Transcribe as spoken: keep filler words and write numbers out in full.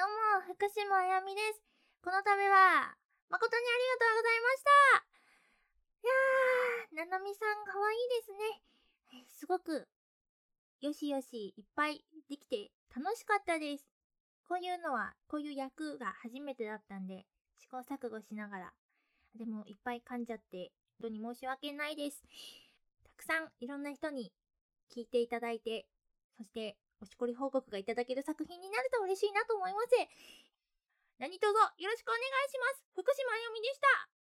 どうも、福島あやみです。この度は、誠にありがとうございました。いやー、ななみさんかわいいですね。すごく、よしよしいっぱいできて楽しかったです。こういうのは、こういう役が初めてだったんで、試行錯誤しながら。でも、いっぱい噛んじゃって、本当に申し訳ないです。たくさんいろんな人に聞いていただいて、そしておしこり報告がいただける作品になると嬉しいなと思います。何卒よろしくお願いします。福島あやみでした。